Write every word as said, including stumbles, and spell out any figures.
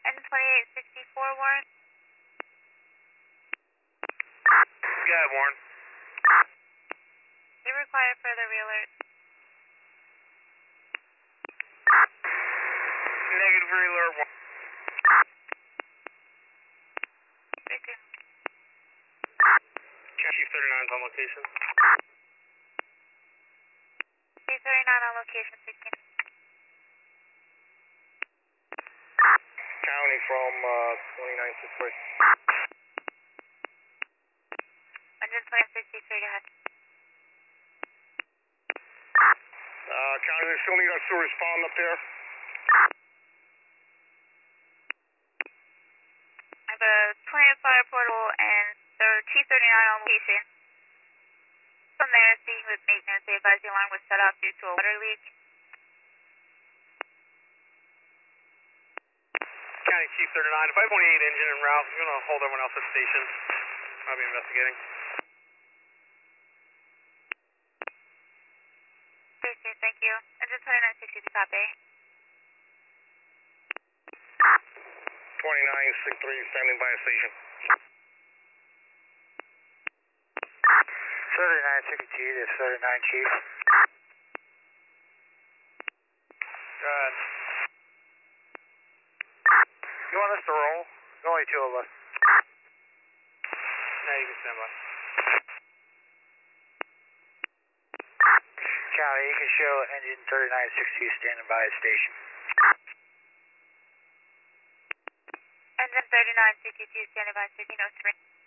Engine twenty-eight sixty-four, Warren. Go ahead, Warren. We require further re-alert. Negative re-alert, Warren. Thank you. Chief thirty-nine's on location. Chief thirty-nine on location, sixteen. County from uh, twenty-nine sixty-three. Engine twenty sixty-three, go ahead. Uh, County, they still need us to respond up there. I have a twenty fire portal and their Chief thirty-nine on location. From there, speaking with maintenance, they advise the alarm was set off due to a water leak. County Chief thirty-nine, five point eight engine en route. You're going to hold everyone else at station. I'll be investigating. Okay, thank you. Engine twenty-nine sixty, copy. twenty-nine sixty-three, standing by at station. thirty-nine sixty-two, this thirty-nine Chief. Go ahead. You want us to roll? There's only two of us. Yeah, you can stand by. County, you can show engine thirty-nine sixty standing by at station. Engine thirty-nine sixty-two, standing by sixteen oh three.